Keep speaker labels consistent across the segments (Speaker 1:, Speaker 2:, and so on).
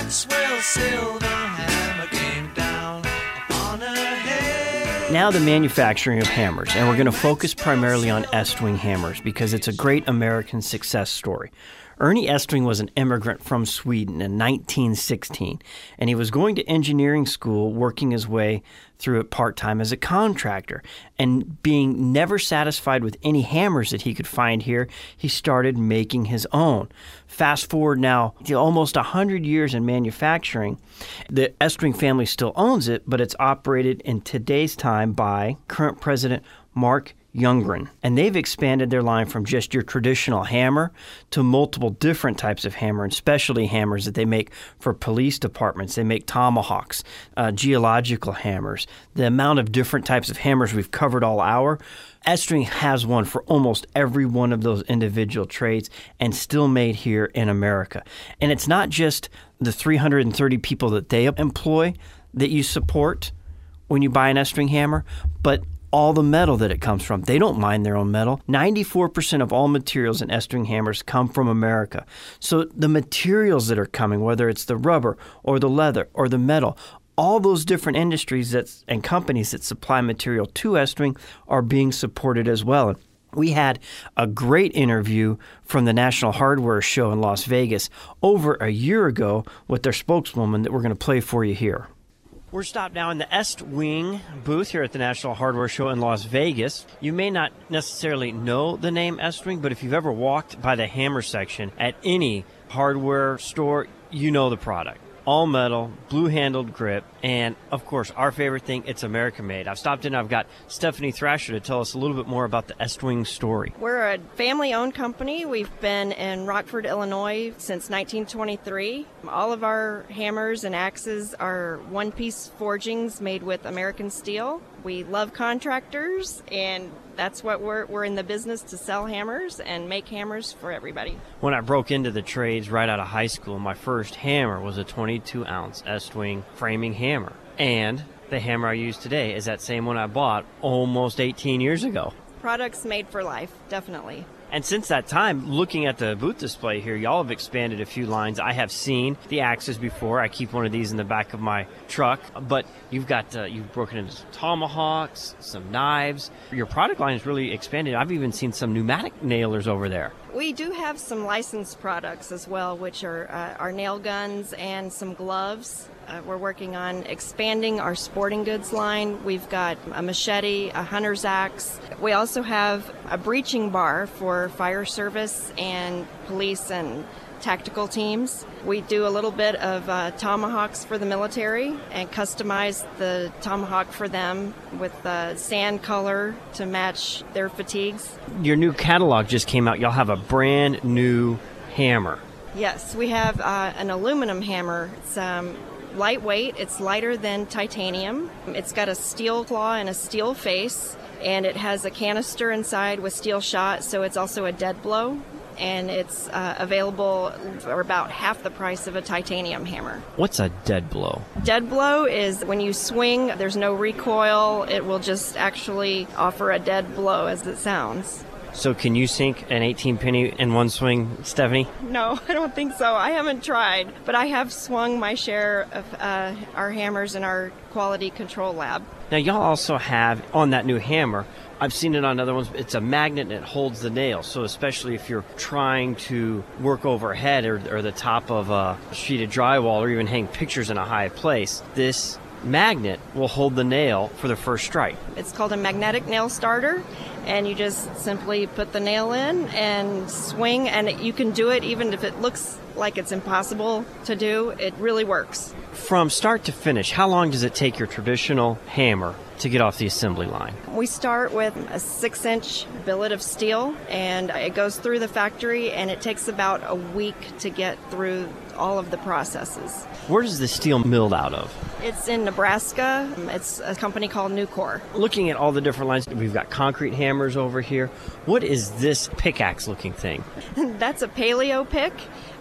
Speaker 1: swell silver hammer came down upon her head.
Speaker 2: Now the manufacturing of hammers, and we're going to focus primarily on Estwing hammers because it's a great American success story. Ernie Estwing was an immigrant from Sweden in 1916, and he was going to engineering school, working his way through it part-time as a contractor. And being never satisfied with any hammers that he could find here, he started making his own. Fast forward now to almost 100 years in manufacturing. The Estwing family still owns it, but it's operated in today's time by current president Mark Youngren. And they've expanded their line from just your traditional hammer to multiple different types of hammer and specialty hammers that they make for police departments. They make tomahawks, geological hammers. The amount of different types of hammers we've covered all hour. Estwing has one for almost every one of those individual trades and still made here in America. And it's not just the 330 people that they employ that you support when you buy an Estwing hammer, but all the metal that it comes from. They don't mine their own metal. 94% of all materials in Estwing hammers come from America. So the materials that are coming, whether it's the rubber or the leather or the metal, all those different industries and companies that supply material to Estwing are being supported as well. We had a great interview from the National Hardware Show in Las Vegas over a year ago with their spokeswoman that we're going to play for you here. We're stopped now in the Estwing booth here at the National Hardware Show in Las Vegas. You may not necessarily know the name Estwing, but if you've ever walked by the hammer section at any hardware store, you know the product. All metal, blue-handled grip, and, of course, our favorite thing, it's American-made. I've stopped in, I've got Stephanie Thrasher to tell us a little bit more about the Estwing story.
Speaker 3: We're a family-owned company. We've been in Rockford, Illinois since 1923. All of our hammers and axes are one-piece forgings made with American steel. We love contractors, and that's what we're in the business, to sell hammers and make hammers for everybody.
Speaker 2: When I broke into the trades right out of high school, my first hammer was a 22-ounce Estwing framing hammer. And the hammer I use today is that same one I bought almost 18 years ago.
Speaker 3: Products made for life, definitely.
Speaker 2: And since that time, looking at the booth display here, y'all have expanded a few lines. I have seen the axes before. I keep one of these in the back of my truck. But you've broken into some tomahawks, some knives. Your product line is really expanded. I've even seen some pneumatic nailers over there.
Speaker 3: We do have some licensed products as well, which are our nail guns and some gloves. We're working on expanding our sporting goods line. We've got a machete, a hunter's axe. We also have a breaching bar for fire service and police and tactical teams. We do a little bit of tomahawks for the military and customize the tomahawk for them with sand color to match their fatigues. Your
Speaker 2: new catalog just came out. Y'all have a brand new hammer.
Speaker 3: Yes, we have an aluminum hammer. It's lightweight. It's lighter than titanium. It's got a steel claw and a steel face, and it has a canister inside with steel shot, so it's also a dead blow. And it's available for about half the price of a titanium hammer.
Speaker 2: What's a dead blow?
Speaker 3: Dead blow is when you swing, there's no recoil. It will just actually offer a dead blow as it sounds.
Speaker 2: So can you sink an 18-penny in one swing, Stephanie?
Speaker 3: No, I don't think so. I haven't tried, but I have swung my share of our hammers in our quality control lab.
Speaker 2: Now, y'all also have, on that new hammer, I've seen it on other ones, it's a magnet and it holds the nail. So especially if you're trying to work overhead or the top of a sheet of drywall or even hang pictures in a high place, this magnet will hold the nail for the first strike.
Speaker 3: It's called a magnetic nail starter, and you just simply put the nail in and swing, and you can do it even if it looks like it's impossible to do. It really works.
Speaker 2: From start to finish, how long does it take your traditional hammer to get off the assembly line?
Speaker 3: We start with a 6-inch billet of steel, and it goes through the factory, and it takes about a week to get through all of the processes.
Speaker 2: Where does the steel milled out of?
Speaker 3: It's in Nebraska. It's a company called Nucor.
Speaker 2: Looking at all the different lines, we've got concrete hammers over here. What is this pickaxe-looking thing?
Speaker 3: That's a paleo pick.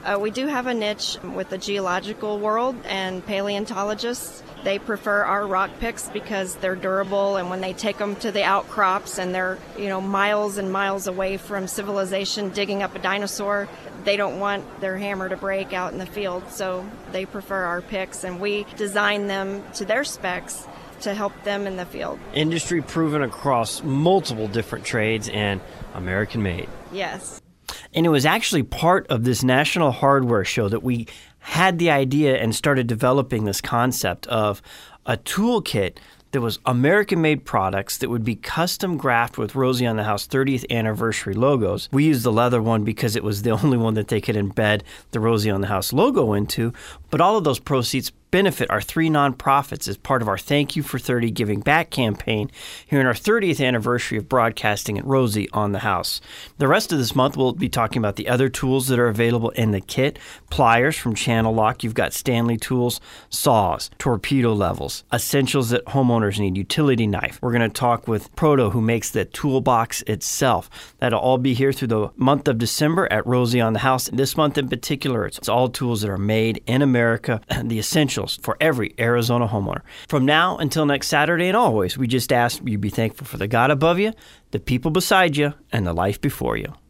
Speaker 3: We do have a niche with the geological world and paleontologists. They prefer our rock picks because they're durable, and when they take them to the outcrops and they're, miles and miles away from civilization digging up a dinosaur, they don't want their hammer to break out in the field, so they prefer our picks, and we design them to their specs to help them in the field.
Speaker 2: Industry proven across multiple different trades and American made.
Speaker 3: Yes.
Speaker 2: And it was actually part of this National Hardware Show that we had the idea and started developing this concept of a toolkit that was American-made products that would be custom graphed with Rosie on the House 30th anniversary logos. We used the leather one because it was the only one that they could embed the Rosie on the House logo into, but all of those proceeds benefit our 3 nonprofits as part of our Thank You for 30 Giving Back campaign here in our 30th anniversary of broadcasting at Rosie on the House. The rest of this month, we'll be talking about the other tools that are available in the kit. Pliers from Channel Lock. You've got Stanley tools, saws, torpedo levels, essentials that homeowners need, utility knife. We're going to talk with Proto, who makes the toolbox itself. That'll all be here through the month of December at Rosie on the House. This month in particular, it's all tools that are made in America, and the essentials for every Arizona homeowner. From now until next Saturday and always, we just ask you be thankful for the God above you, the people beside you, and the life before you.